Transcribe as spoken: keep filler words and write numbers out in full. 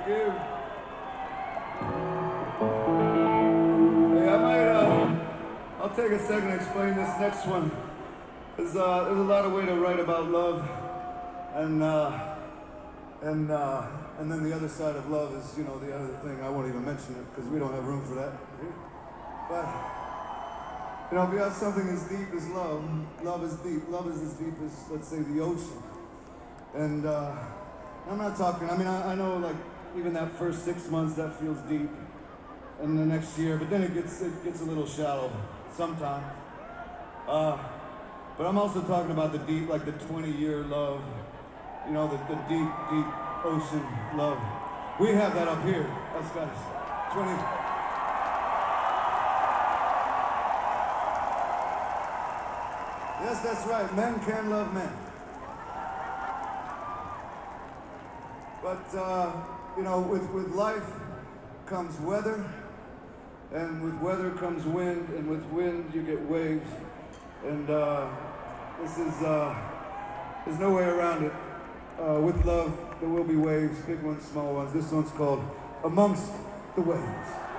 you. Hey, I might, uh, I'll take a second to explain this next one. There's, uh, there's a lot of way to write about love, and, uh, and, uh, and then the other side of love is, you know, the other thing. I won't even mention it, because we don't have room for that. But, you know, if you have something as deep as love, love is deep. Love is as deep as, let's say, the ocean. And, uh, I'm not talking, I mean, I, I know, like, even that first six months, that feels deep. And the next year, but then it gets, it gets a little shallow sometimes. Uh, but I'm also talking about the deep, like the twenty-year love. You know, the, the deep, deep ocean love. We have that up here, us guys. twenty. Yes, that's right. Men can love men. But, uh, you know, with, with life comes weather, and with weather comes wind, and with wind you get waves. And uh, this is, uh, there's no way around it. Uh, with love, there will be waves, big ones, small ones. This one's called Amongst the Waves.